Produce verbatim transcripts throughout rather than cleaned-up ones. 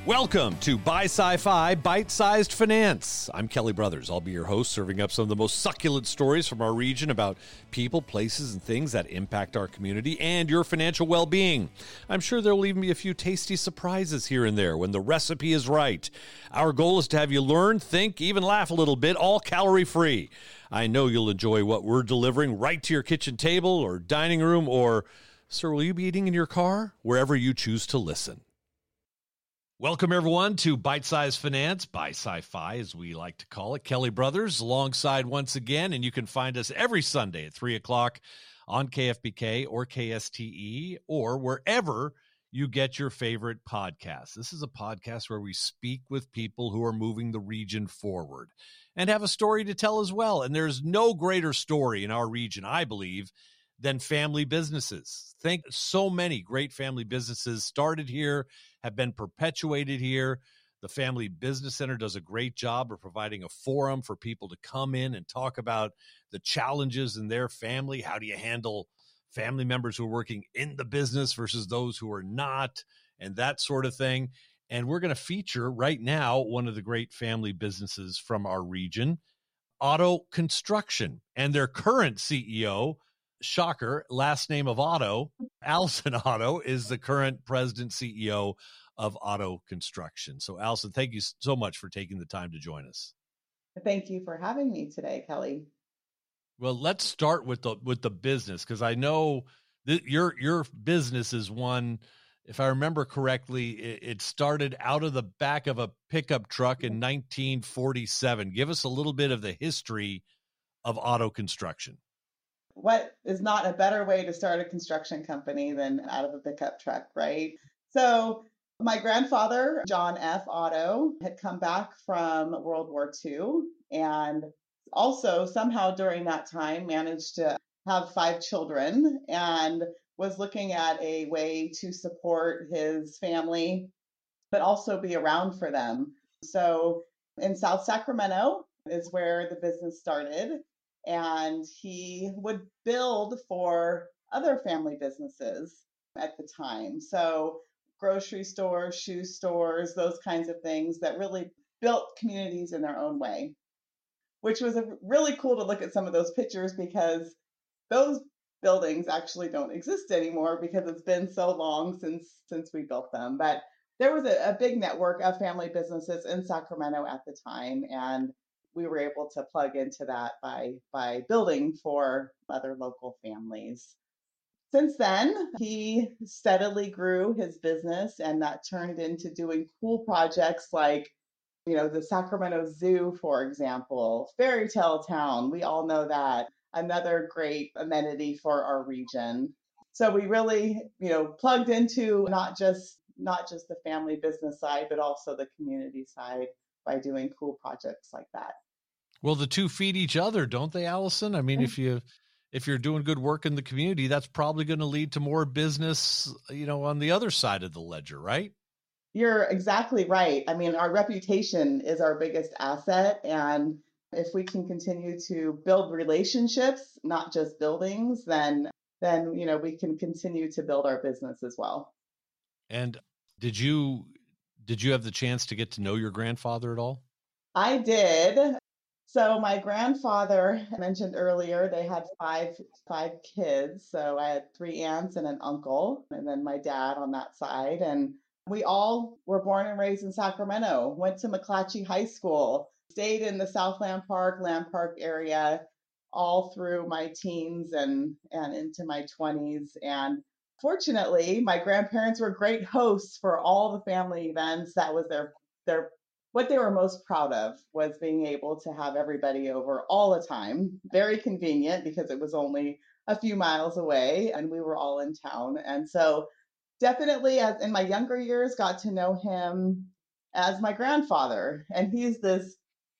Welcome to Buy Sci-Fi Bite-Sized Finance. I'm Kelly Brothers. I'll be your host, serving up some of the most succulent stories from our region about people, places, and things that impact our community and your financial well-being. I'm sure there will even be a few tasty surprises here and there when the recipe is right. Our goal is to have you learn, think, even laugh a little bit, all calorie-free. I know you'll enjoy what we're delivering right to your kitchen table or dining room, or, sir, will you be eating in your car? Wherever you choose to listen. Welcome, everyone, to Bite Size Finance, Buy Sci-Fi, as we like to call it. Kelly Brothers alongside once again, and you can find us every Sunday at three o'clock on K F B K or K S T E or wherever you get your favorite podcasts. This is a podcast where we speak with people who are moving the region forward and have a story to tell as well. And there's no greater story in our region, I believe, than family businesses. Think so many great family businesses started here, have been perpetuated here. The Family Business Center does a great job of providing a forum for people to come in and talk about the challenges in their family. How do you handle family members who are working in the business versus those who are not, and that sort of thing. And we're going to feature right now one of the great family businesses from our region, Otto Construction, and their current C E O, shocker, last name of Otto, Allison Otto, is the current president C E O of Otto Construction. So, Allison, thank you so much for taking the time to join us. Thank you for having me today, Kelly. Well, let's start with the with the business, because I know that your your business is one, if I remember correctly, it, it started out of the back of a pickup truck in nineteen forty-seven. Give us a little bit of the history of Otto Construction. What is not a better way to start a construction company than out of a pickup truck, right? So my grandfather, John F. Otto, had come back from World War Two and also somehow during that time managed to have five children and was looking at a way to support his family, but also be around for them. So in South Sacramento is where the business started. And he would build for other family businesses at the time. So grocery stores, shoe stores, those kinds of things that really built communities in their own way, which was a, really cool to look at some of those pictures because those buildings actually don't exist anymore because it's been so long since since we built them. But there was a, a big network of family businesses in Sacramento at the time, and we were able to plug into that by by building for other local families. Since then, he steadily grew his business, and that turned into doing cool projects like, you know, the Sacramento Zoo, for example, Fairy Tale Town. We all know that. Another great amenity for our region. So we really, you know, plugged into not just not just the family business side, but also the community side by doing cool projects like that. Well, the two feed each other, don't they, Allison? I mean, if you if you're doing good work in the community, that's probably going to lead to more business, you know, on the other side of the ledger, right? You're exactly right. I mean, our reputation is our biggest asset, and if we can continue to build relationships, not just buildings, then then you know we can continue to build our business as well. And did you did you have the chance to get to know your grandfather at all? I did. So my grandfather, I mentioned earlier, they had five five kids. So I had three aunts and an uncle, and then my dad on that side. And we all were born and raised in Sacramento, went to McClatchy High School, stayed in the South Land Park, Land Park area all through my teens and, and into my twenties. And fortunately, my grandparents were great hosts for all the family events. That was their their what they were most proud of was being able to have everybody over all the time. Very convenient because it was only a few miles away and we were all in town. And so definitely as in my younger years, got to know him as my grandfather. And he's this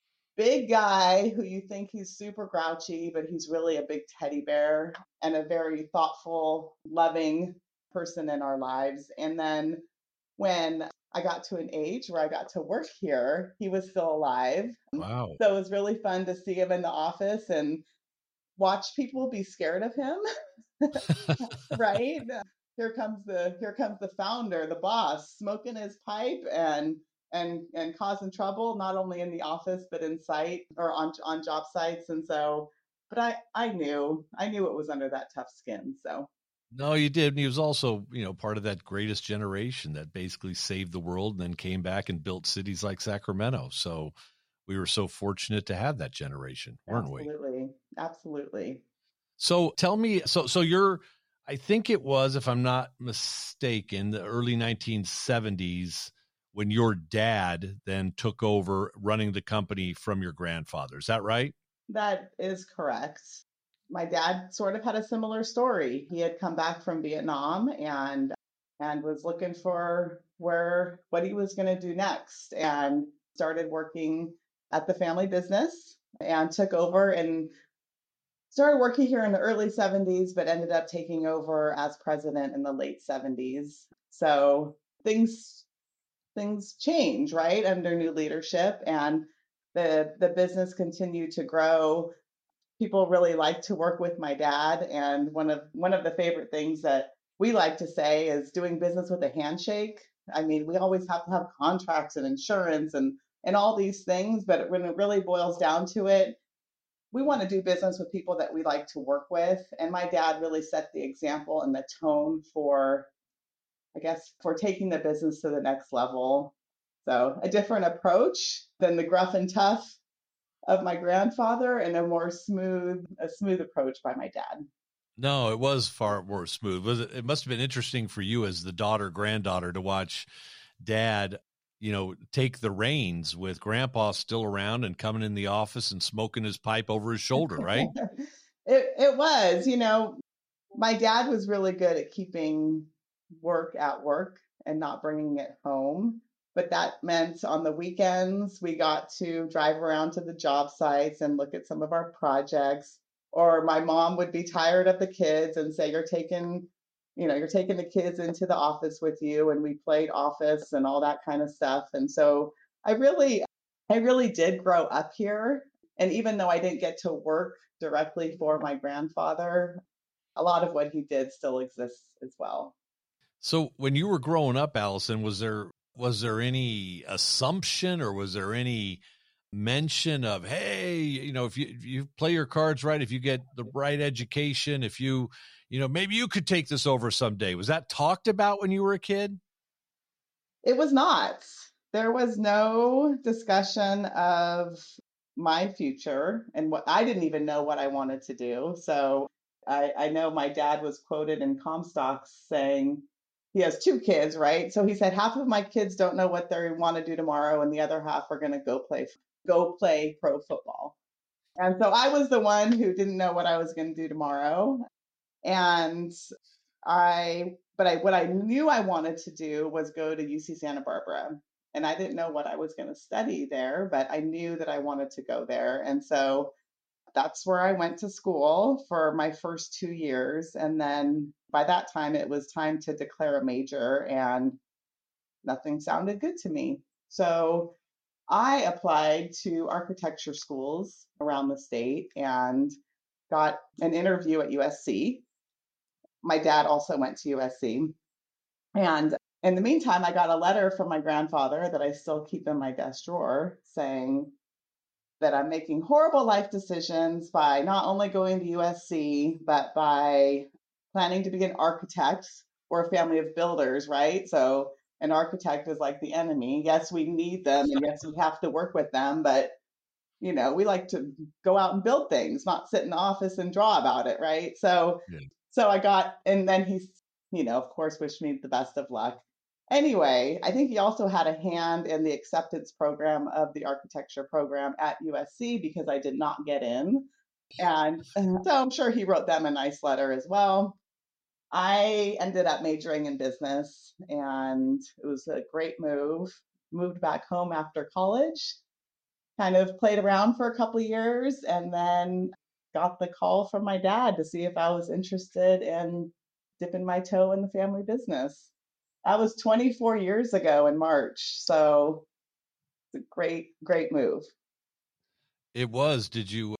big guy who you think he's super grouchy, but he's really a big teddy bear and a very thoughtful, loving person in our lives. And then when I got to an age where I got to work here, he was still alive. Wow. So it was really fun to see him in the office and watch people be scared of him. Right? here comes the here comes the founder, the boss, smoking his pipe and and and causing trouble not only in the office but in site or on on job sites. And so, but I I knew I knew it was under that tough skin. So No, you did. And he was also, you know, part of that greatest generation that basically saved the world and then came back and built cities like Sacramento. So we were so fortunate to have that generation, weren't we? absolutely, absolutely. So tell me, so so you're, I think it was, if I'm not mistaken, the early nineteen seventies when your dad then took over running the company from your grandfather. Is that right? That is correct. My dad sort of had a similar story. He had come back from Vietnam and and was looking for where what he was going to do next and started working at the family business and took over and started working here in the early seventies but ended up taking over as president in the late seventies. So things things change, right, under new leadership, and the the business continued to grow. People really like to work with my dad, and one of one of the favorite things that we like to say is doing business with a handshake. I mean, we always have to have contracts and insurance and and all these things, but when it really boils down to it, we want to do business with people that we like to work with. And my dad really set the example and the tone for, I guess, for taking the business to the next level. So a different approach than the gruff and tough of my grandfather and a more smooth, a smooth approach by my dad. No, it was far more smooth. Was it? It must have been interesting for you as the daughter, granddaughter, to watch dad, you know, take the reins with grandpa still around and coming in the office and smoking his pipe over his shoulder, right? it, it was, you know, my dad was really good at keeping work at work and not bringing it home. But that meant on the weekends, we got to drive around to the job sites and look at some of our projects. Or my mom would be tired of the kids and say, you're taking, you know, you're taking the kids into the office with you. And we played office and all that kind of stuff. And so I really, I really did grow up here. And even though I didn't get to work directly for my grandfather, a lot of what he did still exists as well. So when you were growing up, Allison, was there was there any assumption or was there any mention of, hey, you know, if you if you play your cards right, if you get the right education, if you, you know, maybe you could take this over someday? Was that talked about when you were a kid? It was not. There was no discussion of my future and what I didn't even know what I wanted to do. So I, I know my dad was quoted in Comstock saying he has two kids, right? So he said half of my kids don't know what they want to do tomorrow, and the other half are going to go play go play pro football. And so I was the one who didn't know what I was going to do tomorrow. And I, but I, what I knew I wanted to do was go to U C Santa Barbara. And I didn't know what I was going to study there, but I knew that I wanted to go there. And so that's where I went to school for my first two years. And then by that time, it was time to declare a major, and nothing sounded good to me. So I applied to architecture schools around the state and got an interview at U S C. My dad also went to U S C. And in the meantime, I got a letter from my grandfather that I still keep in my desk drawer saying that I'm making horrible life decisions by not only going to U S C, but by planning to be an architect or a family of builders, right? So an architect is like the enemy. Yes, we need them, and yes, we have to work with them, but you know, we like to go out and build things, not sit in the office and draw about it, right? So Yeah. so I got, and then he's, you know, of course, wished me the best of luck. Anyway, I think he also had a hand in the acceptance program of the architecture program at U S C because I did not get in. And so I'm sure he wrote them a nice letter as well. I ended up majoring in business, and it was a great move. Moved back home after college, kind of played around for a couple of years, and then got the call from my dad to see if I was interested in dipping my toe in the family business. That was twenty-four years ago in March. So it's a great, great move. It was. Did you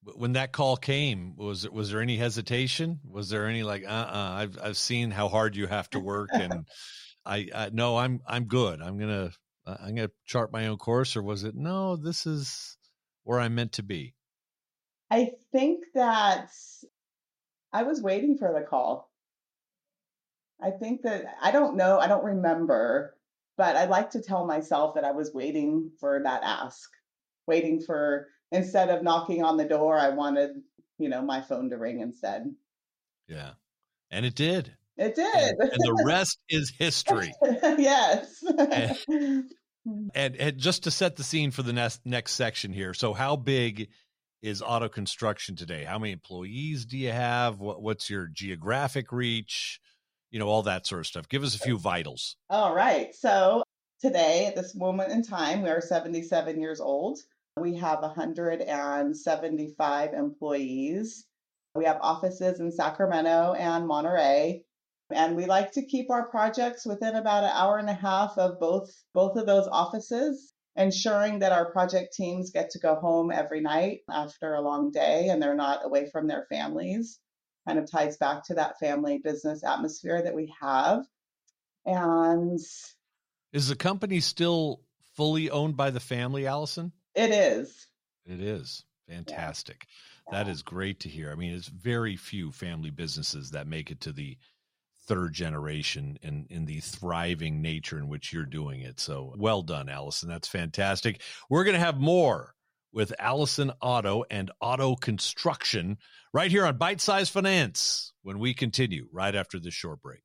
When that call came, was it, was there any hesitation? Was there any like, uh-uh, I've, I've seen how hard you have to work, and I, I no, I'm, I'm good. I'm going to, I'm going to chart my own course, or was it, no, this is where I'm meant to be? I think that I was waiting for the call. I think that, I don't know, I don't remember, but I like to tell myself that I was waiting for that ask, waiting for, instead of knocking on the door, I wanted, you know, my phone to ring instead. Yeah. And it did. It did. And, and the rest is history. Yes. and, and, and just to set the scene for the next, next section here. So how big is auto construction today? How many employees do you have? What, what's your geographic reach? You know, all that sort of stuff. Give us a few vitals. All right. So today, at this moment in time, we are seventy-seven years old. We have one hundred seventy-five employees. We have offices in Sacramento and Monterey. And we like to keep our projects within about an hour and a half of both, both of those offices, ensuring that our project teams get to go home every night after a long day and they're not away from their families. Kind of ties back to that family business atmosphere that we have. And is the company still fully owned by the family, Allison? It is. It is. Fantastic. Yeah. That is great to hear. I mean, it's very few family businesses that make it to the third generation in, in the thriving nature in which you're doing it. So well done, Allison. That's fantastic. We're going to have more with Allison Otto and Auto Construction right here on Bite Size Finance when we continue right after this short break.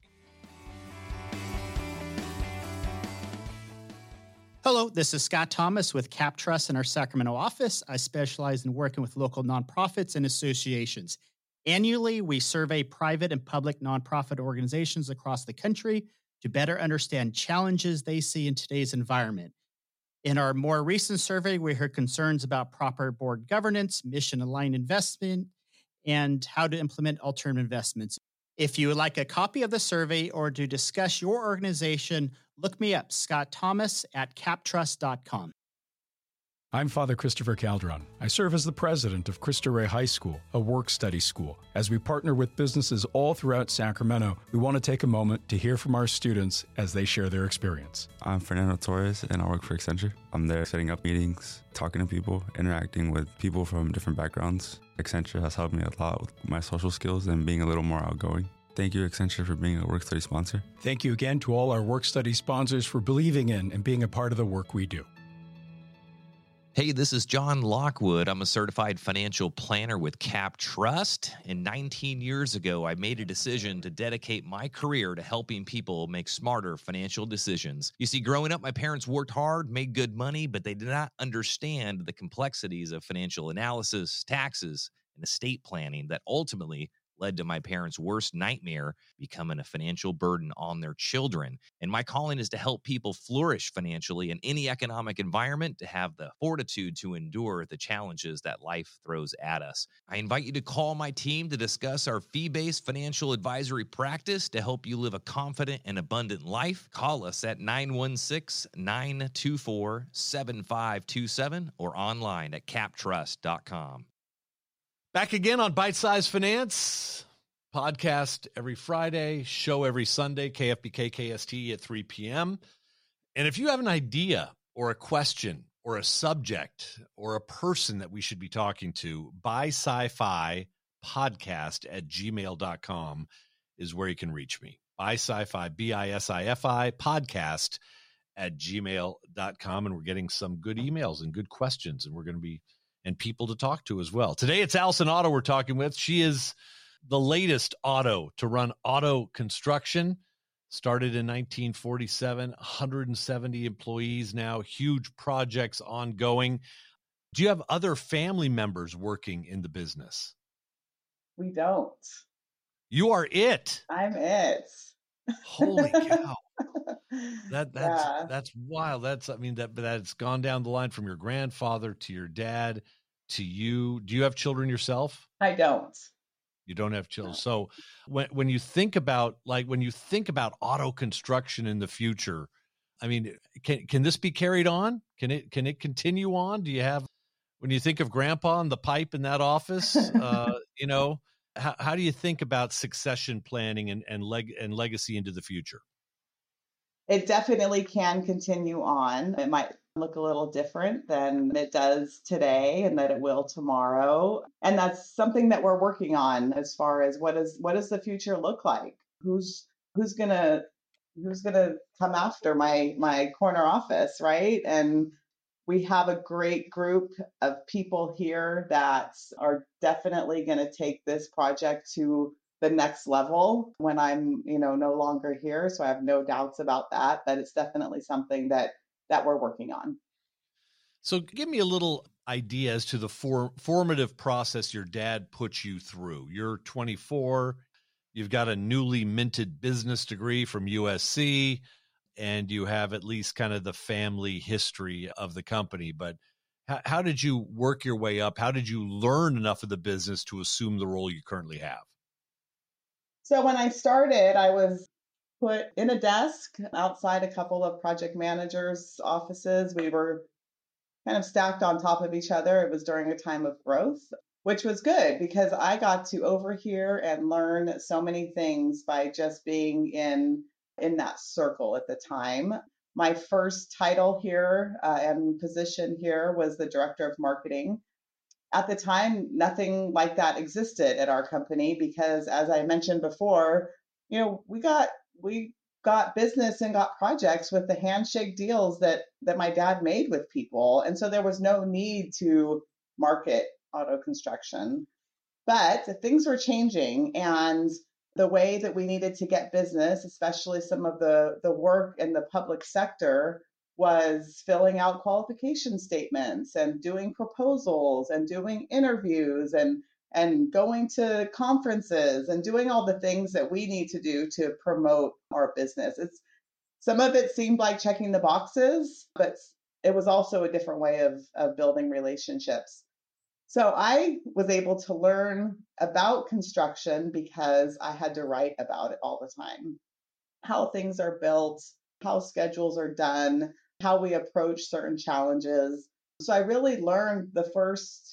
Hello, this is Scott Thomas with CapTrust in our Sacramento office. I specialize in working with local nonprofits and associations. Annually, we survey private and public nonprofit organizations across the country to better understand challenges they see in today's environment. In our more recent survey, we heard concerns about proper board governance, mission-aligned investment, and how to implement alternative investments. If you would like a copy of the survey or to discuss your organization, look me up, Scott Thomas at captrust dot com. I'm Father Christopher Calderon. I serve as the president of Cristo Rey High School, a work-study school. As we partner with businesses all throughout Sacramento, we want to take a moment to hear from our students as they share their experience. I'm Fernando Torres, and I work for Accenture. I'm there setting up meetings, talking to people, interacting with people from different backgrounds. Accenture has helped me a lot with my social skills and being a little more outgoing. Thank you, Accenture, for being a work-study sponsor. Thank you again to all our work-study sponsors for believing in and being a part of the work we do. Hey, this is John Lockwood. I'm a certified financial planner with CapTrust. And nineteen years ago, I made a decision to dedicate my career to helping people make smarter financial decisions. You see, growing up, my parents worked hard, made good money, but they did not understand the complexities of financial analysis, taxes, and estate planning that ultimately led to my parents' worst nightmare, becoming a financial burden on their children. And my calling is to help people flourish financially in any economic environment, to have the fortitude to endure the challenges that life throws at us. I invite you to call my team to discuss our fee-based financial advisory practice to help you live a confident and abundant life. Call us at nine one six, nine two four, seven five two seven or online at captrust dot com. Back again on Bite Size Finance, podcast every Friday, show every Sunday, K F B K K S T at three p.m. And if you have an idea or a question or a subject or a person that we should be talking to, bisci-fi podcast at gmail dot com is where you can reach me. Bisci-fi, B I S I F I podcast at gmail dot com. And we're getting some good emails and good questions, and we're going to be and people to talk to as well. Today, it's Allison Otto we're talking with. She is the latest auto to run auto construction. Started in nineteen forty-seven, one hundred seventy employees now, huge projects ongoing. Do you have other family members working in the business? We don't. You are it. I'm it. Holy cow. That that's yeah. that's wild. That's I mean that that's gone down the line from your grandfather to your dad to you. Do you have children yourself? I don't. You don't have children. So when when you think about like when you think about auto construction in the future, I mean, can can this be carried on? Can it can it continue on? Do you have when you think of grandpa and the pipe in that office, uh, you know, how, how do you think about succession planning and, and leg and legacy into the future? It definitely can continue on. It might look a little different than it does today and that it will tomorrow. And that's something that we're working on as far as what is what does the future look like? Who's who's gonna who's gonna come after my my corner office, right? And we have a great group of people here that are definitely going to take this project to the next level when I'm, you know, no longer here. So I have no doubts about that, but it's definitely something that that we're working on. So give me a little idea as to the for, formative process your dad put you through. You're twenty-four, you've got a newly minted business degree from U S C, and you have at least kind of the family history of the company. But how, how did you work your way up? How did you learn enough of the business to assume the role you currently have? So when I started, I was put in a desk outside a couple of project managers' offices. We were kind of stacked on top of each other. It was during a time of growth, which was good because I got to overhear and learn so many things by just being in in that circle at the time. My first title here uh, and position here was the director of marketing. At the time, nothing like that existed at our company because, as I mentioned before, you know, we got we got business and got projects with the handshake deals that that my dad made with people, and so there was no need to market auto construction. But things were changing, and the way that we needed to get business, especially some of the the work in the public sector, was filling out qualification statements and doing proposals and doing interviews and and going to conferences and doing all the things that we need to do to promote our business. It's some of it seemed like checking the boxes, but it was also a different way of, of building relationships. So I was able to learn about construction because I had to write about it all the time. How things are built, how schedules are done, how we approach certain challenges. So I really learned the first,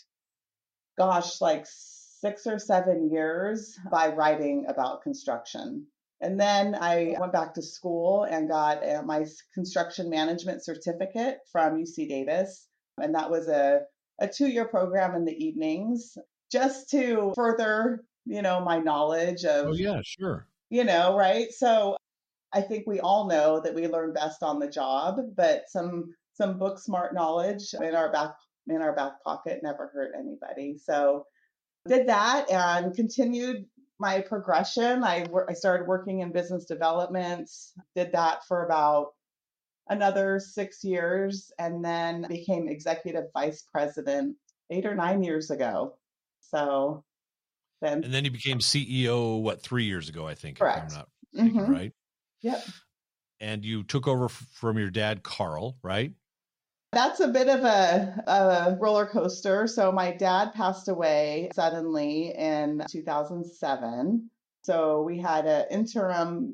gosh, like six or seven years by writing about construction. And then I went back to school and got my construction management certificate from U C Davis. And that was a, a two-year program in the evenings just to further, you know, my knowledge of, Oh, yeah, sure. you know, right? So I think we all know that we learn best on the job, but some some book smart knowledge in our back in our back pocket never hurt anybody. So did that and continued my progression. I I started working in business development, did that for about another six years, and then became executive vice president eight or nine years ago. So then, and then you became C E O, what, three years ago, I think. Correct. If I'm not mistaken, mm-hmm. right? Yep. And you took over f- from your dad, Carl, right? That's a bit of a, a roller coaster. So my dad passed away suddenly in two thousand seven. So we had an interim,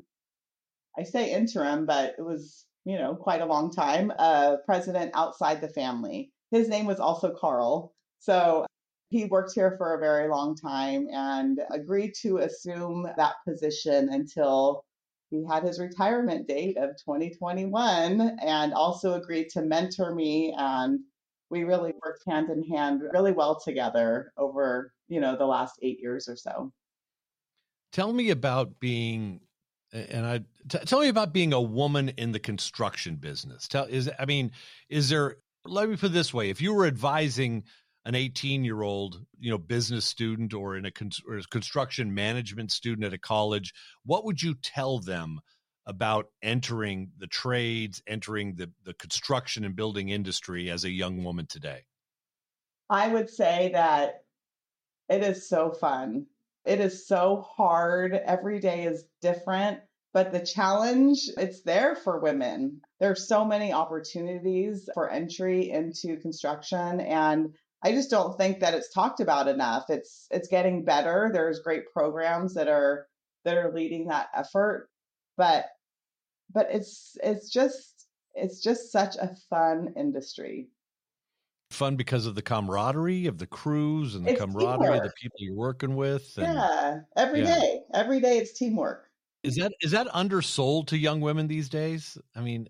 I say interim, but it was, you know, quite a long time, uh, president outside the family. His name was also Carl. So he worked here for a very long time and agreed to assume that position until he had his retirement date of twenty twenty-one, and also agreed to mentor me. And we really worked hand in hand really well together over, you know, the last eight years or so. Tell me about being, and I t- tell me about being a woman in the construction business. Tell is I mean, is there? Let me put it this way: if you were advising an eighteen-year-old, you know, business student or in a con- or a construction management student at a college, what would you tell them about entering the trades, entering the, the construction and building industry as a young woman today? I would say that it is so fun. It is so hard. Every day is different, but the challenge, it's there for women. There's so many opportunities for entry into construction, and I just don't think that it's talked about enough. It's it's getting better. There's great programs that are that are leading that effort, but but it's it's just it's just such a fun industry. fun because of the camaraderie of the crews and the It's camaraderie teamwork. of the people you're working with. And Yeah, every Yeah. day, every day it's teamwork. is that is that undersold to young women these days? I mean,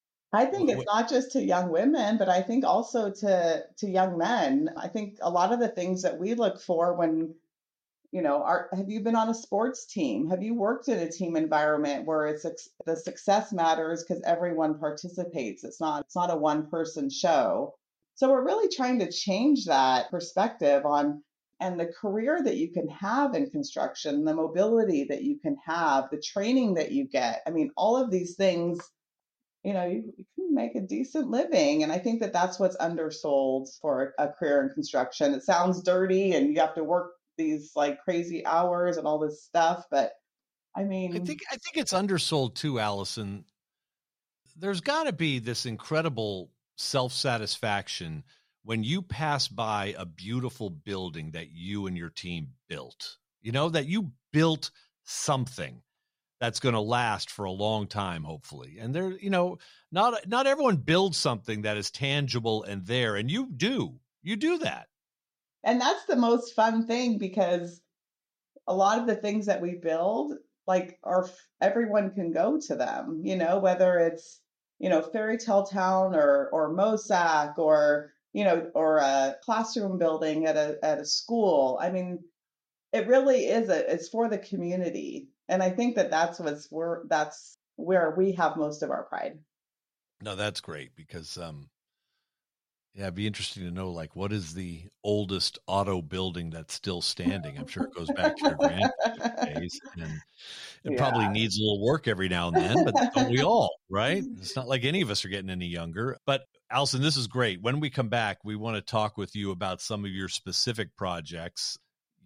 I think wh- it's wh- not just to young women, but I think also to to young men. I think a lot of the things that we look for when, you know, are have you been on a sports team? Have you worked in a team environment where it's ex- the success matters because everyone participates? It's not it's not a one person show. So we're really trying to change that perspective on and the career that you can have in construction, the mobility that you can have, the training that you get. I mean, all of these things, you know, you, you can make a decent living. And I think that that's what's undersold for a career in construction. It sounds dirty and you have to work these like crazy hours and all this stuff. But I I mean, think I think it's undersold too, Allison. There's got to be this incredible self-satisfaction when you pass by a beautiful building that you and your team built. You know, that you built something that's going to last for a long time, hopefully. And there, you know, not not everyone builds something that is tangible and there, and you do. You do that. and that's the most fun thing because a lot of the things that we build, like, are everyone can go to them, you know, whether it's, you know, Fairy Tale Town or or Mosac or, you know, or a classroom building at a at a school. I mean, it really is a it's for the community. And I think that that's what's where that's where we have most of our pride. No, that's great because um yeah, it'd be interesting to know, like, what is the oldest auto building that's still standing? I'm sure it goes back to your grandfather's days, and it probably Yeah. needs a little work every now and then, but don't we all, right? It's not like any of us are getting any younger. But Allison, this is great. When we come back, we want to talk with you about some of your specific projects.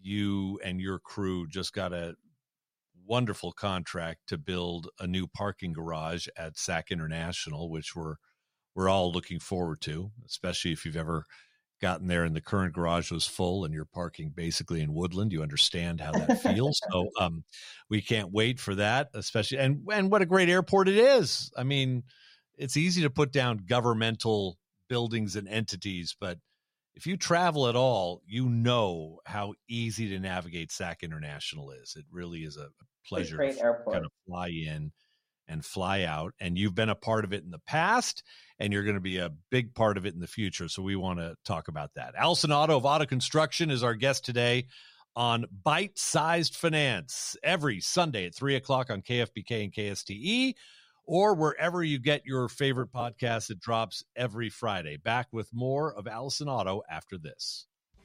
You and your crew just got a wonderful contract to build a new parking garage at S A C International, which we're we're all looking forward to, especially if you've ever gotten there and the current garage was full and you're parking basically in Woodland. You understand how that feels. So um, we can't wait for that, especially. And, and what a great airport it is. I mean, it's easy to put down governmental buildings and entities, but if you travel at all, you know how easy to navigate S A C International is. It really is a pleasure great to airport. kind of fly in and fly out. And you've been a part of it in the past, and you're going to be a big part of it in the future. So we want to talk about that. Allison Otto of Auto Construction is our guest today on Bite Sized Finance every Sunday at three o'clock on K F B K and K S T E, or wherever you get your favorite podcast. It drops every Friday. Back with more of Allison Otto after this.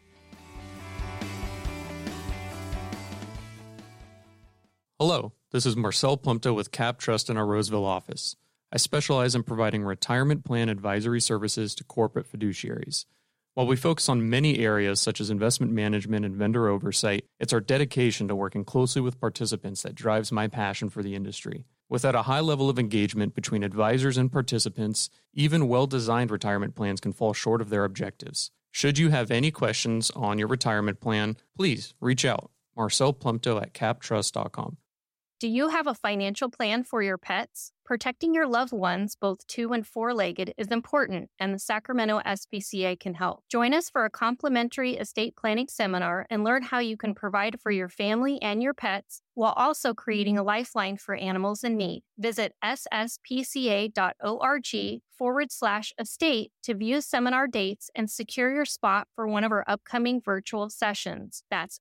Hello, this is Marcel Plumto with Cap Trust in our Roseville office. I specialize in providing retirement plan advisory services to corporate fiduciaries. While we focus on many areas such as investment management and vendor oversight, it's our dedication to working closely with participants that drives my passion for the industry. Without a high level of engagement between advisors and participants, even well-designed retirement plans can fall short of their objectives. Should you have any questions on your retirement plan, please reach out. Marcel Plumto at cap trust dot com. Do you have a financial plan for your pets? Protecting your loved ones, both two and four-legged, is important, and the Sacramento S P C A can help. Join us for a complimentary estate planning seminar and learn how you can provide for your family and your pets while also creating a lifeline for animals in need. Visit sspca.org forward slash estate to view seminar dates and secure your spot for one of our upcoming virtual sessions. That's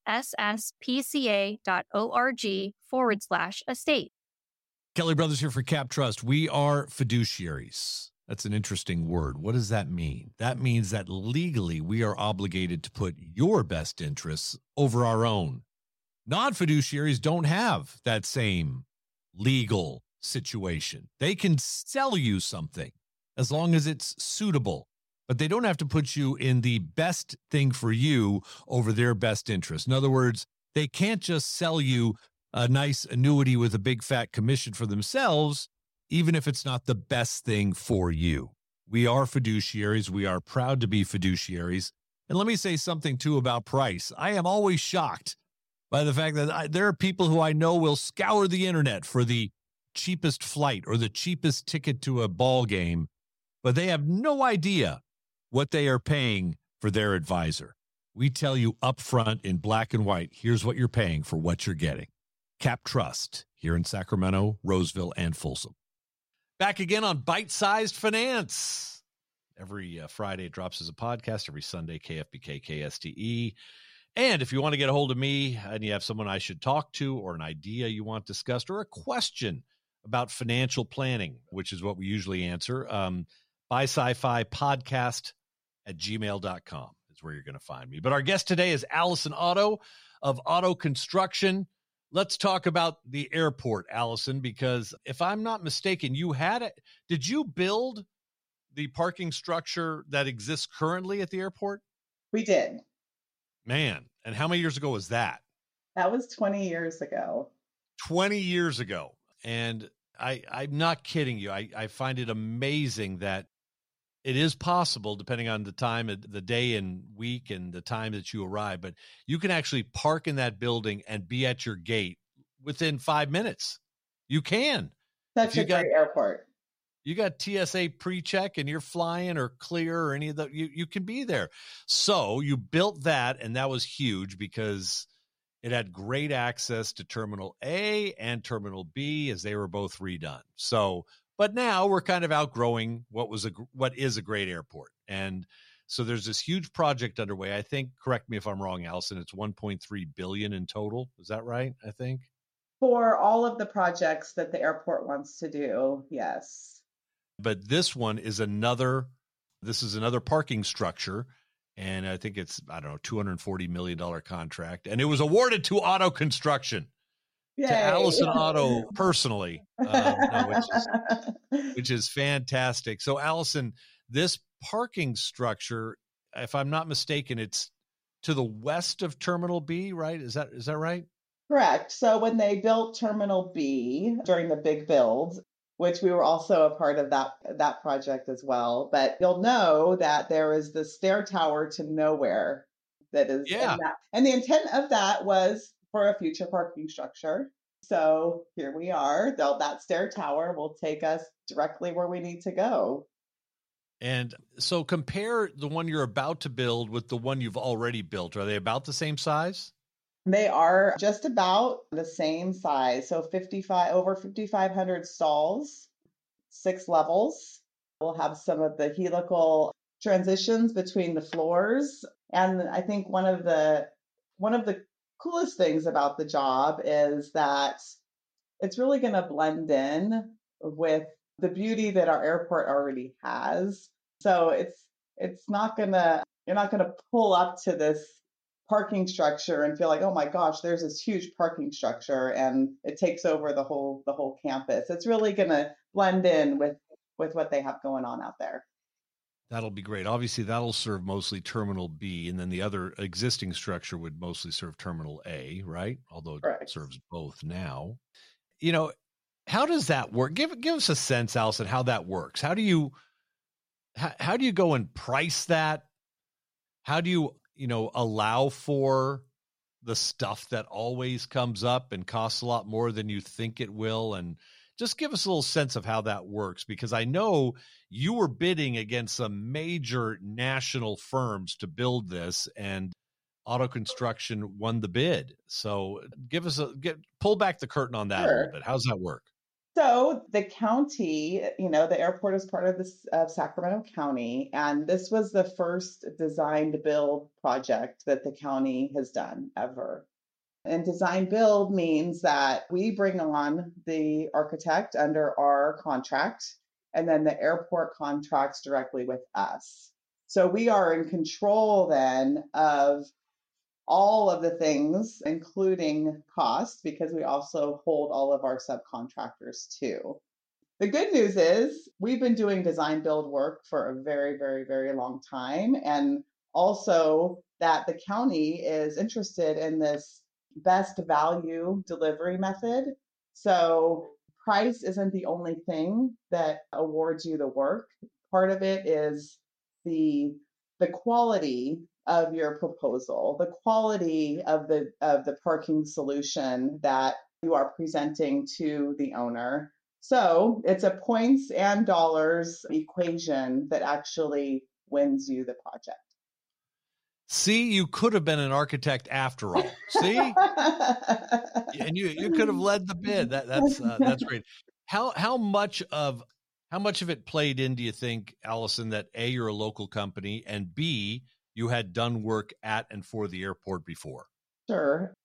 sspca.org forward slash estate. Kelly Brothers here for Cap Trust. We are fiduciaries. That's an interesting word. What does that mean? That means that legally we are obligated to put your best interests over our own. Non-fiduciaries don't have that same legal situation. They can sell you something as long as it's suitable, but they don't have to put you in the best thing for you over their best interest. In other words, they can't just sell you a nice annuity with a big fat commission for themselves, even if it's not the best thing for you. We are fiduciaries. We are proud to be fiduciaries. And let me say something too about price. I am always shocked by the fact that I, there are people who I know will scour the internet for the cheapest flight or the cheapest ticket to a ball game, but they have no idea what they are paying for their advisor. We tell you upfront in black and white, here's what you're paying for what you're getting. Cap Trust here in Sacramento, Roseville, and Folsom. Back again on Bite-Sized Finance. Every uh, Friday it drops as a podcast. Every Sunday, K F B K K S T E. And if you want to get a hold of me and you have someone I should talk to or an idea you want discussed or a question about financial planning, which is what we usually answer, um, buy sci-fi podcast at gmail dot com is where you're going to find me. But our guest today is Allison Otto of Otto Construction. Let's talk about the airport, Allison, because if I'm not mistaken, you had it. Did you build the parking structure that exists currently at the airport? We did. Man, and how many years ago was that? That was twenty years ago. twenty years ago. And I, I'm not kidding you. I, I find it amazing that it is possible, depending on the time of the day and week and the time that you arrive, but you can actually park in that building and be at your gate within five minutes. You can. Such a great airport. You got T S A pre-check and you're flying or clear or any of that, you, you can be there. So you built that, and that was huge because it had great access to Terminal A and Terminal B as they were both redone. So, but now we're kind of outgrowing what was a, what is a great airport. And so there's this huge project underway. I think, correct me if I'm wrong, Allison, it's one point three billion dollars in total. Is that right? I think. For all of the projects that the airport wants to do, yes. But this one is another, this is another parking structure. And I think it's, I don't know, two hundred forty million dollars contract. And it was awarded to Otto Construction. Yay. To Allison Otto personally, uh, no, which, is, which is fantastic. So Allison, this parking structure, if I'm not mistaken, it's to the west of Terminal B, right? Is that, is that right? Correct. So when they built Terminal B during the big build, which we were also a part of that, that project as well. But you'll know that there is the stair tower to nowhere that is yeah. in that. And the intent of that was for a future parking structure. So here we are. They'll, that stair tower will take us directly where we need to go. And so compare the one you're about to build with the one you've already built. Are they about the same size? They are just about the same size. So fifty-five, over fifty-five hundred stalls, six levels. We'll have some of the helical transitions between the floors. And I think one of the one of the coolest things about the job is that it's really going to blend in with the beauty that our airport already has. So it's it's not going to, you're not going to pull up to this parking structure and feel like, oh my gosh, there's this huge parking structure and it takes over the whole the whole campus. It's really going to blend in with with what they have going on out there. That'll be great. Obviously, that'll serve mostly Terminal B, and then the other existing structure would mostly serve Terminal A, right? Although it Correct. serves both now. You know, how does that work? Give give us a sense, Allison, how that works. How do you how, how do you go and price that? How do you you know, allow for the stuff that always comes up and costs a lot more than you think it will? And just give us a little sense of how that works, because I know you were bidding against some major national firms to build this, and Otto Construction won the bid. So give us a get pull back the curtain on that Sure. a little bit. How does that work? So the county, you know, the airport is part of this of Sacramento County, and this was the first design to build project that the county has done ever. And design build means that we bring on the architect under our contract, and then the airport contracts directly with us. So we are in control then of all of the things, including cost, because we also hold all of our subcontractors too. The good news is we've been doing design build work for a very, very, very long time. And also that the county is interested in this best value delivery method. So price isn't the only thing that awards you the work. Part of it is the the quality of your proposal, the quality of the of the parking solution that you are presenting to the owner. So it's a points and dollars equation that actually wins you the project. See, you could have been an architect after all. See, and you you could have led the bid. That that's uh, that's great. How how much of how much of it played in, do you think, Allison, that A, you're a local company, and B, you had done work at and for the airport before? Sure.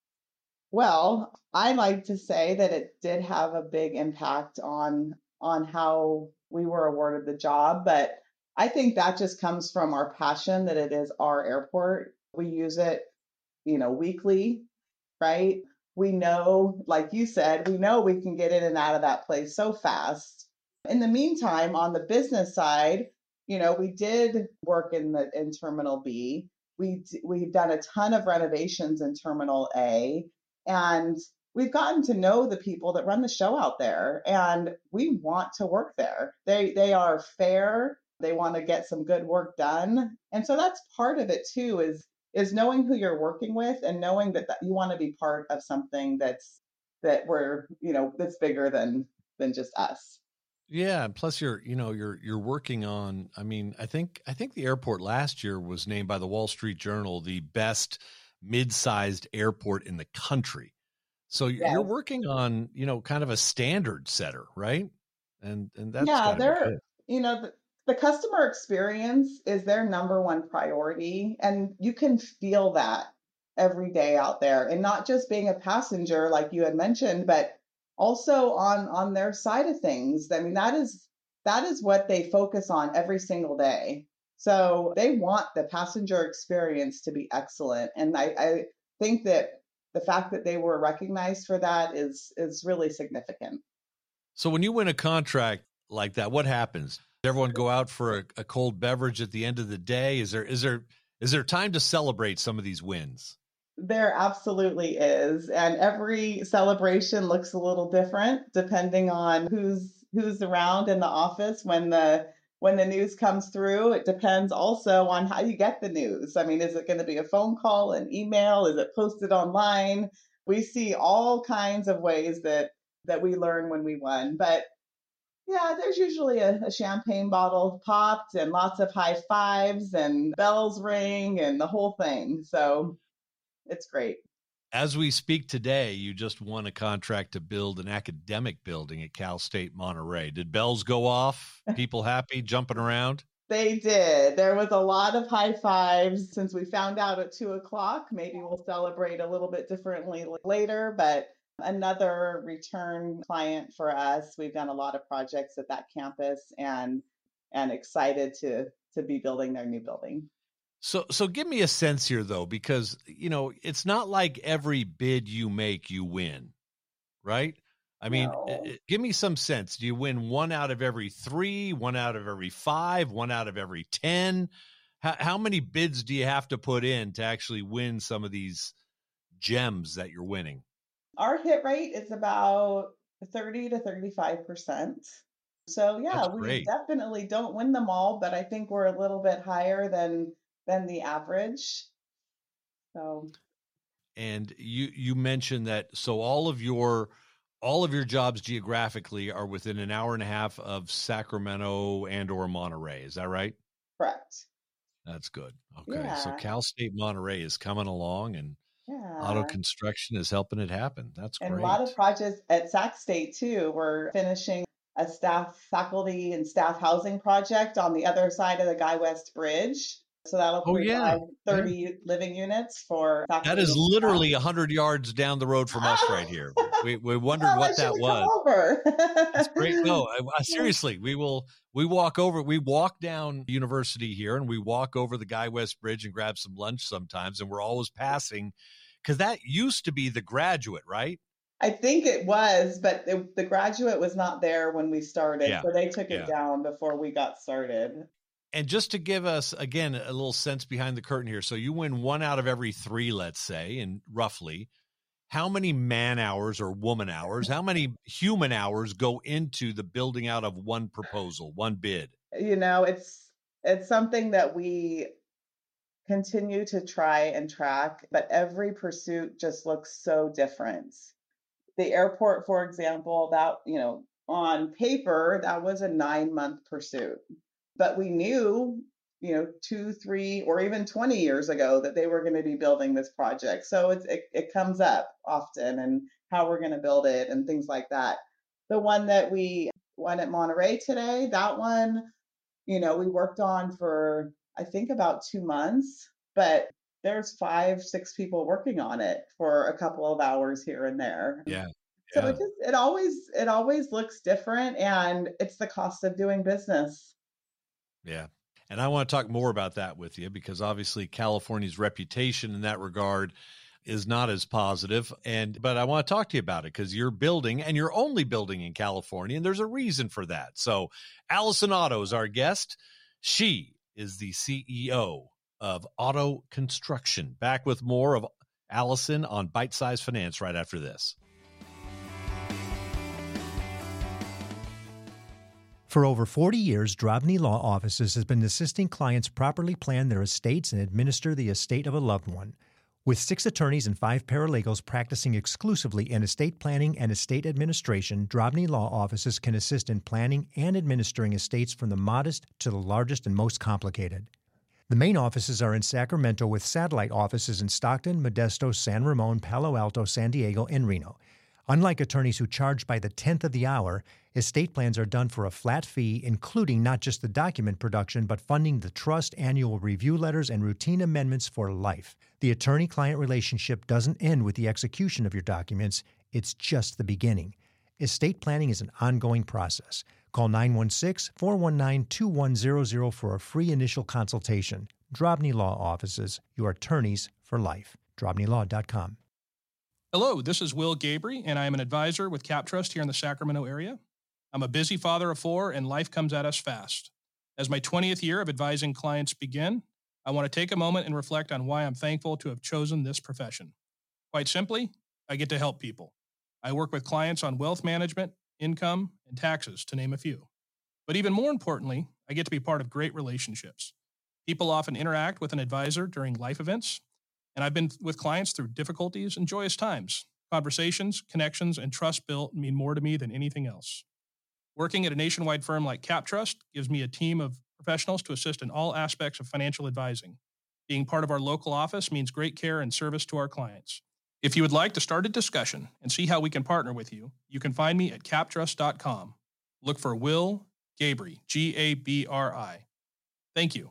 Well, I like to say that it did have a big impact on on how we were awarded the job, but I think that just comes from our passion that it is our airport. We use it, you know, weekly, right? We know, like you said, we know we can get in and out of that place so fast. In the meantime, on the business side, you know, we did work in the in Terminal B. We we've done a ton of renovations in Terminal A, and we've gotten to know the people that run the show out there, and we want to work there. They they are fair. They want to get some good work done. And so that's part of it too, is is knowing who you're working with and knowing that, that you want to be part of something that's that we're, you know, that's bigger than than just us. Yeah, and plus you're, you know, you're you're working on, I mean, I think I think the airport last year was named by the Wall Street Journal the best mid-sized airport in the country. So Yes. you're working on, you know, kind of a standard setter, right? And and that's Yeah, gotta be they're, good. you know, the, the customer experience is their number one priority. And you can feel that every day out there. And not just being a passenger, like you had mentioned, but also on on their side of things. I mean, that is that is what they focus on every single day. So they want the passenger experience to be excellent. And I, I think that the fact that they were recognized for that is is really significant. So when you win a contract like that, what happens? Does everyone go out for a, a cold beverage at the end of the day? Is there is there is there time to celebrate some of these wins? There absolutely is. And every celebration looks a little different depending on who's who's around in the office when the when the news comes through. It depends also on how you get the news. I mean, is it going to be a phone call, an email? Is it posted online? We see all kinds of ways that that we learn when we won. But yeah, there's usually a, a champagne bottle popped and lots of high fives and bells ring and the whole thing. So it's great. As we speak today, you just won a contract to build an academic building at Cal State Monterey. Did bells go off? People happy, jumping around? They did. There was a lot of high fives since we found out at two o'clock. Maybe we'll celebrate a little bit differently later, but another return client for us. We've done a lot of projects at that campus and and excited to to be building their new building. So, so give me a sense here, though, because, you know, it's not like every bid you make, you win, right? I mean, No. give me some sense. Do you win one out of every three, one out of every five, one out of every ten? How, how many bids do you have to put in to actually win some of these gems that you're winning? Our hit rate is about thirty to thirty-five percent. So yeah, That's we great. definitely don't win them all, but I think we're a little bit higher than than the average. So, And you you mentioned that, so all of your all of your jobs geographically are within an hour and a half of Sacramento and or Monterey. Is that right? correct. That's good. Okay. So Yeah. Cal State Monterey is coming along and auto Yeah. construction is helping it happen. That's And a lot of great. projects at Sac State too. We're finishing a staff, faculty, and staff housing project on the other side of the Guy West Bridge. So that'll Oh, yeah. provide Yeah. thirty living units for That faculty is and staff. literally one hundred yards down the road from us right here. We we wondered Well, I what should that have come was. over. That's great. No, I, I, seriously, we will. We walk over. We walk down University here, and we walk over the Guy West Bridge and grab some lunch sometimes. And we're always passing because that used to be the Graduate, right? I think it was, but the, the Graduate was not there when we started. Yeah. So they took it Yeah. down before we got started. And just to give us, again, a little sense behind the curtain here. So you win one out of every three, let's say, and roughly, how many man hours or woman hours, how many human hours go into the building out of one proposal, one bid? You know, it's it's something that we continue to try and track, but every pursuit just looks so different. The airport, for example, that, you know, on paper, that was a nine month pursuit. But we knew you know, two, three, or even twenty years ago that they were going to be building this project. So it's, it, it comes up often, and how we're going to build it and things like that. The one that we won at Monterey today, that one, you know, we worked on for, I think, about two months, but there's five, six people working on it for a couple of hours here and there. Yeah. So yeah. it just, it always, it always looks different, and it's the cost of doing business. Yeah. And I want to talk more about that with you, because obviously California's reputation in that regard is not as positive. And, but I want to talk to you about it, because you're building, and you're only building in California, and there's a reason for that. So Allison Otto is our guest. She is the C E O of Otto Construction. Back with more of Allison on Bite Size Finance right after this. For over forty years, Drobny Law Offices has been assisting clients properly plan their estates and administer the estate of a loved one. With six attorneys and five paralegals practicing exclusively in estate planning and estate administration, Drobny Law Offices can assist in planning and administering estates from the modest to the largest and most complicated. The main offices are in Sacramento, with satellite offices in Stockton, Modesto, San Ramon, Palo Alto, San Diego, and Reno. Unlike attorneys who charge by the tenth of the hour, estate plans are done for a flat fee, including not just the document production, but funding the trust, annual review letters, and routine amendments for life. The attorney-client relationship doesn't end with the execution of your documents. It's just the beginning. Estate planning is an ongoing process. Call nine one six, four one nine, two one zero zero for a free initial consultation. Drobny Law Offices, your attorneys for life. drobny law dot com. Hello, this is Will Gabrey, and I am an advisor with CapTrust here in the Sacramento area. I'm a busy father of four, and life comes at us fast. As my twentieth year of advising clients begin, I want to take a moment and reflect on why I'm thankful to have chosen this profession. Quite simply, I get to help people. I work with clients on wealth management, income, and taxes, to name a few. But even more importantly, I get to be part of great relationships. People often interact with an advisor during life events, and I've been with clients through difficulties and joyous times. Conversations, connections, and trust built mean more to me than anything else. Working at a nationwide firm like CapTrust gives me a team of professionals to assist in all aspects of financial advising. Being part of our local office means great care and service to our clients. If you would like to start a discussion and see how we can partner with you, you can find me at cap trust dot com. Look for Will Gabrey, G A B R I. Thank you.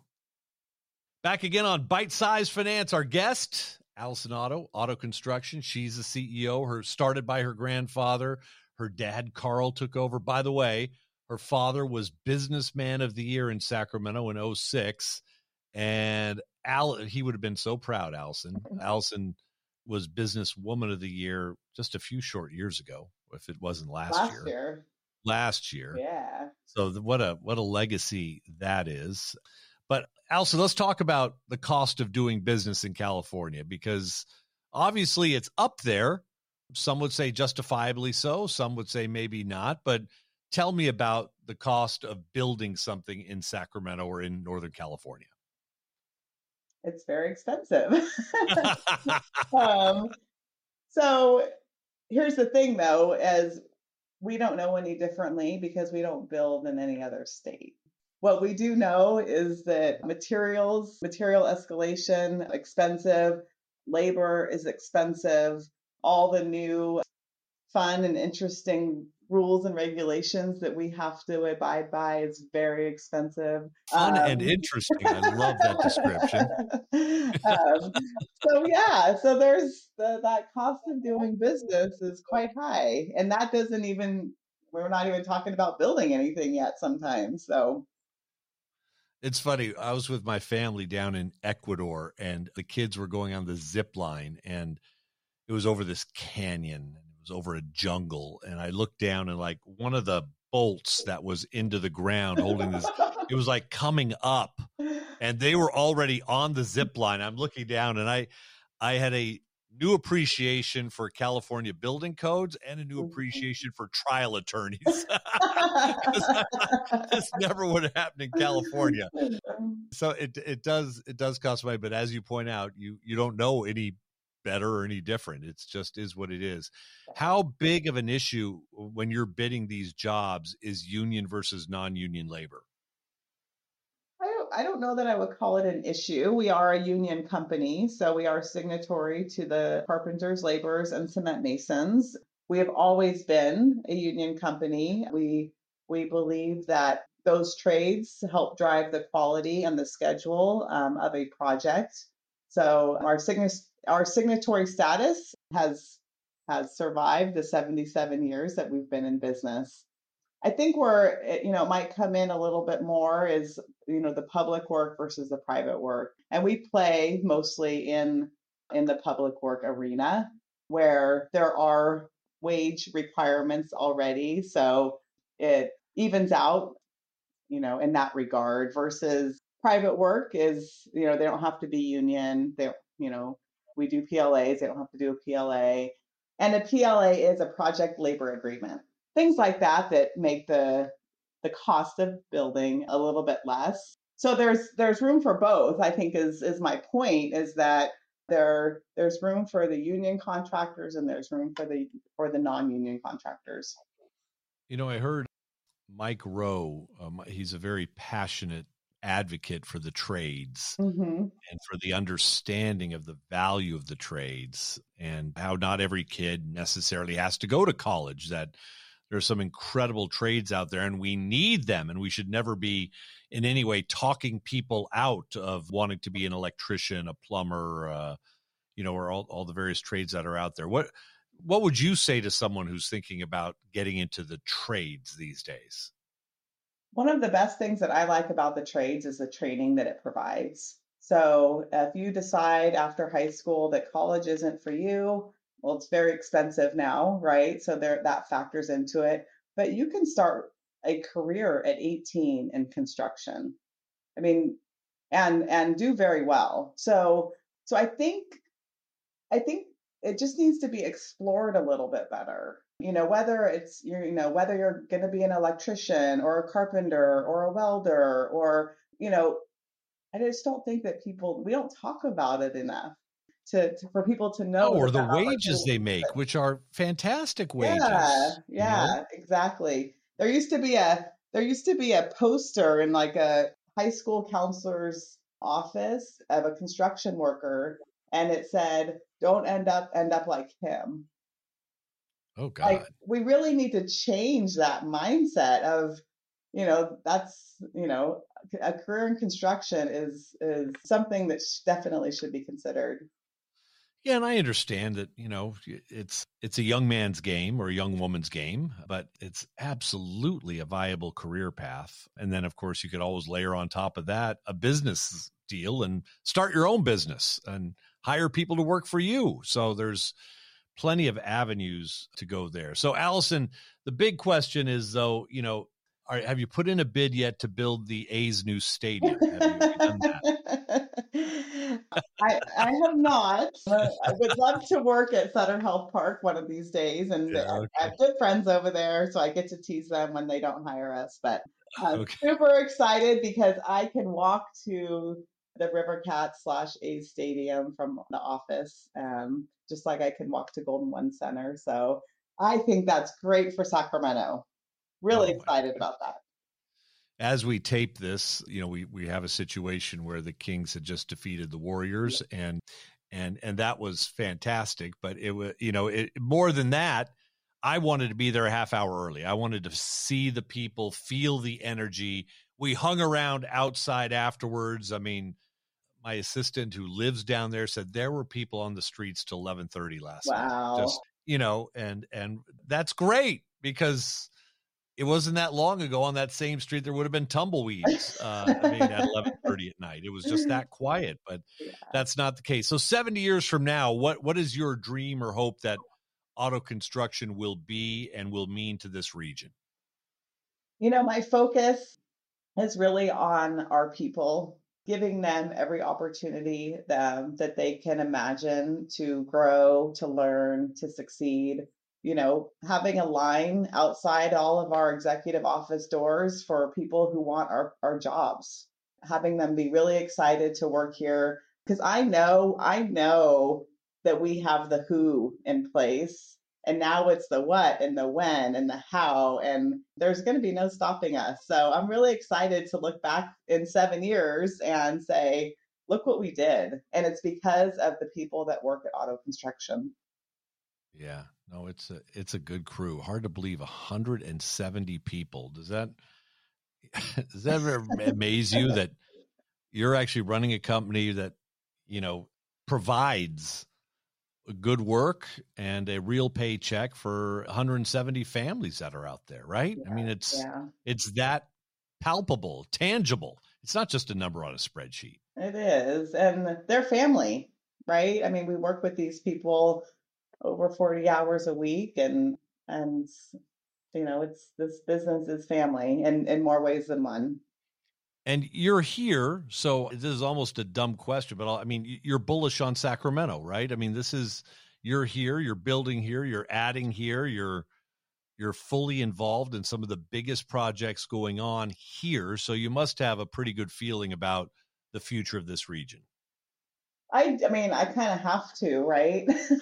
Back again on Bite Size Finance, our guest, Allison Otto, Otto Construction. She's the C E O. Her started by her grandfather. Her dad, Carl, took over. By the way, her father was Businessman of the Year in Sacramento in oh six. And Al, he would have been so proud, Allison. Allison was Businesswoman of the Year just a few short years ago, if it wasn't last, last year. year. Last year. Yeah. So the, what a what a legacy that is. But Allison, let's talk about the cost of doing business in California, because obviously it's up there. Some would say justifiably so. Some would say maybe not. But tell me about the cost of building something in Sacramento or in Northern California. It's very expensive. um, so here's the thing, though, as we don't know any differently because we don't build in any other state. What we do know is that materials, material escalation, expensive, labor is expensive, all the new fun and interesting rules and regulations that we have to abide by is very expensive. Fun um, and interesting. I love that description. um, so yeah, so there's the, that cost of doing business is quite high. And that doesn't even, we're not even talking about building anything yet sometimes. So it's funny. I was with my family down in Ecuador, and the kids were going on the zip line, and it was over this canyon. It was over a jungle. And I looked down, and like one of the bolts that was into the ground holding this, it was like coming up, and they were already on the zip line. I'm looking down, and I, I had a new appreciation for California building codes and a new appreciation for trial attorneys. This never would have happened in California. So it it does it does cost money, but as you point out, you you don't know any better or any different. It's just is what it is. How big of an issue when you're bidding these jobs is union versus non-union labor? I don't I don't know that I would call it an issue. We are a union company, so we are signatory to the carpenters, laborers, and cement masons. We have always been a union company. We we believe that those trades help drive the quality and the schedule um, of a project. So our sign- our signatory status has has survived the seventy-seven years that we've been in business. I think where it, you know, it might come in a little bit more is, you know, the public work versus the private work. And we play mostly in in the public work arena where there are wage requirements already. So it evens out, you know, in that regard versus private work is, you know, they don't have to be union. They, you know, we do P L As. They don't have to do a P L A. And a P L A is a project labor agreement. Things like that that make the the cost of building a little bit less. So there's there's room for both, I think is is my point, is that there there's room for the union contractors and there's room for the for the non-union contractors. You know, I heard Mike Rowe, um, he's a very passionate advocate for the trades Mm-hmm. and for the understanding of the value of the trades and how not every kid necessarily has to go to college, that there's some incredible trades out there and we need them, and we should never be in any way talking people out of wanting to be an electrician, a plumber, uh, you know, or all, all the various trades that are out there. What what would you say to someone who's thinking about getting into the trades these days? One of the best things that I like about the trades is the training that it provides. So if you decide after high school that college isn't for you, well, it's very expensive now, right? So there that factors into it. But you can start a career at eighteen in construction. I mean, and and do very well. So so I think I think it just needs to be explored a little bit better. You know, whether it's you you know whether you're going to be an electrician or a carpenter or a welder or you know, I just don't think that people we don't talk about it enough. To, to for people to know, Oh, or the that wages they opportunity make, exists. which are fantastic wages. Yeah, you yeah, know? exactly. There used to be a there used to be a poster in like a high school counselor's office of a construction worker, and it said, "Don't end up end up like him." Oh God. Like we really need to change that mindset of, you know, that's you know, a career in construction is is something that sh- definitely should be considered. Yeah, and I understand that, you know, it's it's a young man's game or a young woman's game, but it's absolutely a viable career path. And then, of course, you could always layer on top of that a business deal and start your own business and hire people to work for you. So there's plenty of avenues to go there. So, Allison, the big question is, though, you know, are, have you put in a bid yet to build the A's new stadium? Have you, have you done that? I, I have not. Uh, I would love to work at Sutter Health Park one of these days, and Yeah, I okay. I have good friends over there, so I get to tease them when they don't hire us. But I'm Okay. super excited because I can walk to the River Cat slash A's Stadium from the office, um, just like I can walk to Golden One Center. So I think that's great for Sacramento. Really Oh, my excited about that. As we tape this, you know, we we have a situation where the Kings had just defeated the Warriors, and and and that was fantastic. But it was, you know, it more than that. I wanted to be there a half hour early. I wanted to see the people, feel the energy. We hung around outside afterwards. I mean, my assistant who lives down there said there were people on the streets till eleven thirty last night. Wow. Just, you know, and and that's great because it wasn't that long ago on that same street there would have been tumbleweeds. Uh, I mean, at eleven thirty at night, it was just that quiet. But Yeah. that's not the case. So seventy years from now, what what is your dream or hope that auto construction will be and will mean to this region? You know, my focus is really on our people, giving them every opportunity um, that they can imagine to grow, to learn, to succeed. You know, having a line outside all of our executive office doors for people who want our, our jobs, having them be really excited to work here. Because I know, I know that we have the who in place And now it's the what and the when and the how, and there's going to be no stopping us. So I'm really excited to look back in seven years and say, look what we did. And it's because of the people that work at Auto Construction. Yeah, no, it's a, it's a good crew. Hard to believe one hundred seventy people. Does that, does that ever amaze you that you're actually running a company that, you know, provides good work and a real paycheck for one hundred seventy families that are out there, right? Yeah, I mean, it's yeah. it's that palpable, tangible. It's not just a number on a spreadsheet. It is. And they're family, right? I mean, we work with these people over forty hours a week, and and you know, it's this business is family in, in more ways than one. And you're here, so this is almost a dumb question, but I mean, you're bullish on Sacramento, right? I mean, this is, you're here, you're building here, you're adding here, you're you're fully involved in some of the biggest projects going on here, so you must have a pretty good feeling about the future of this region. I, I mean, I kind of have to, right?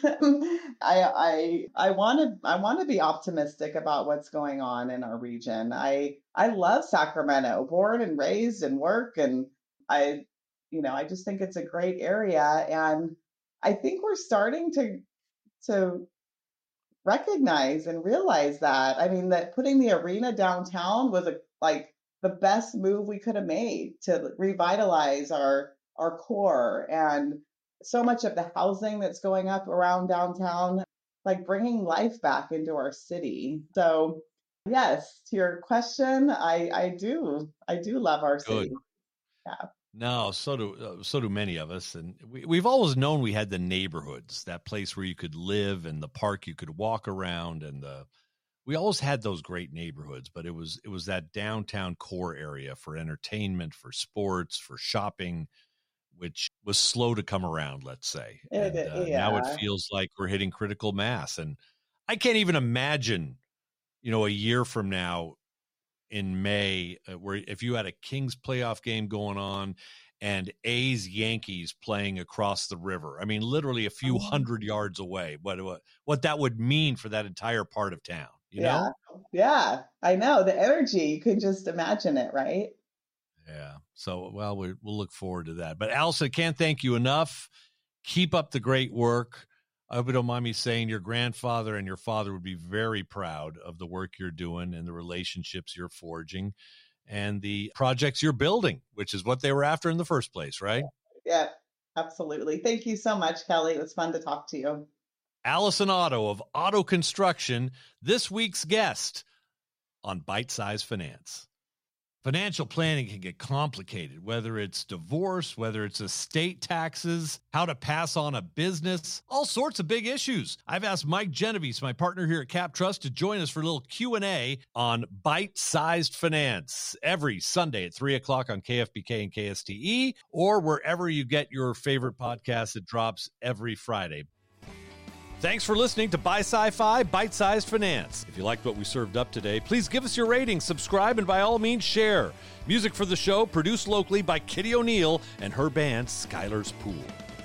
I, I, I want to, I want to be optimistic about what's going on in our region. I, I love Sacramento, born and raised and work, and I, you know, I just think it's a great area, and I think we're starting to, to recognize and realize that. I mean, that putting the arena downtown was a like the best move we could have made to revitalize our. our core, and so much of the housing that's going up around downtown, like bringing life back into our city. So yes, to your question, I, I do, I do love our city. Good. Yeah. No, so do, uh, so do many of us. And we, we've always known we had the neighborhoods, that place where you could live and the park you could walk around, and the, we always had those great neighborhoods, but it was, it was that downtown core area for entertainment, for sports, for shopping, which was slow to come around, let's say. And uh, yeah. now it feels like we're hitting critical mass. And I can't even imagine, you know, a year from now in May, uh, where if you had a Kings playoff game going on and A's Yankees playing across the river, I mean, literally a few hundred yards away, what, what, what that would mean for that entire part of town, you yeah. know? Yeah, I know. The energy, you can just imagine it, right? Yeah. So, well, we, we'll look forward to that. But Allison, can't thank you enough. Keep up the great work. I hope you don't mind me saying your grandfather and your father would be very proud of the work you're doing and the relationships you're forging and the projects you're building, which is what they were after in the first place, right? Yeah, absolutely. Thank you so much, Kelly. It was fun to talk to you. Allison Otto of Auto Construction, this week's guest on Bite Size Finance. Financial planning can get complicated, whether it's divorce, whether it's estate taxes, how to pass on a business, all sorts of big issues. I've asked Mike Genovese, my partner here at Cap Trust, to join us for a little Q and A on Bite-Sized Finance every Sunday at three o'clock on K F B K and K S T E, or wherever you get your favorite podcast. It drops every Friday. Thanks for listening to Buy Sci-Fi Bite-Sized Finance. If you liked what we served up today, please give us your rating, subscribe, and by all means share. Music for the show produced locally by Kitty O'Neill and her band Skylar's Pool.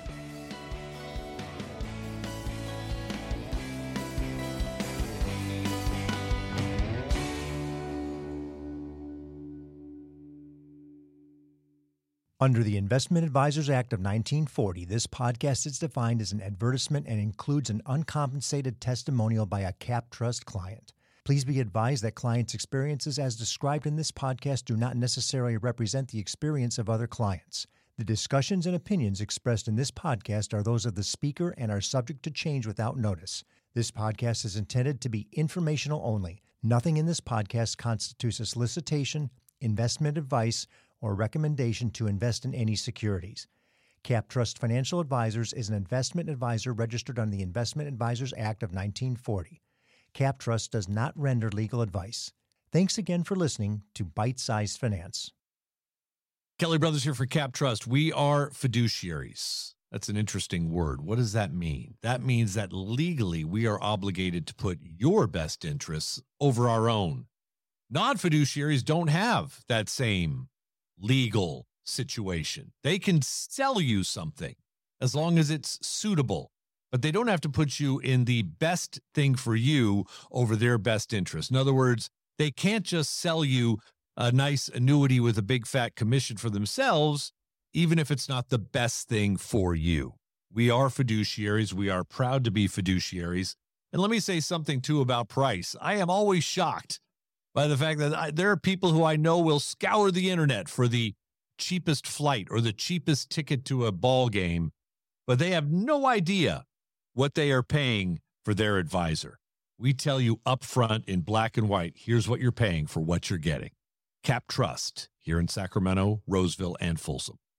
Under the Investment Advisors Act of nineteen forty, this podcast is defined as an advertisement and includes an uncompensated testimonial by a Cap Trust client. Please be advised that clients' experiences as described in this podcast do not necessarily represent the experience of other clients. The discussions and opinions expressed in this podcast are those of the speaker and are subject to change without notice. This podcast is intended to be informational only. Nothing in this podcast constitutes a solicitation, investment advice, or recommendation to invest in any securities. Cap Trust Financial Advisors is an investment advisor registered under the Investment Advisors Act of nineteen forty. Cap Trust does not render legal advice. Thanks again for listening to Bite-Sized Finance. Kelly Brothers here for Cap Trust. We are fiduciaries. That's an interesting word. What does that mean? That means that legally we are obligated to put your best interests over our own. Non-fiduciaries don't have that same legal situation. They can sell you something as long as it's suitable but they don't have to put you in the best thing for you over their best interest. In other words, they can't just sell you a nice annuity with a big fat commission for themselves, even if it's not the best thing for you. We are fiduciaries. We are proud to be fiduciaries. And let me say something, too, about price. I am always shocked by the fact that I, there are people who I know will scour the internet for the cheapest flight or the cheapest ticket to a ball game, but they have no idea what they are paying for their advisor. We tell you up front in black and white, here's what you're paying for what you're getting. Cap Trust here in Sacramento, Roseville, and Folsom.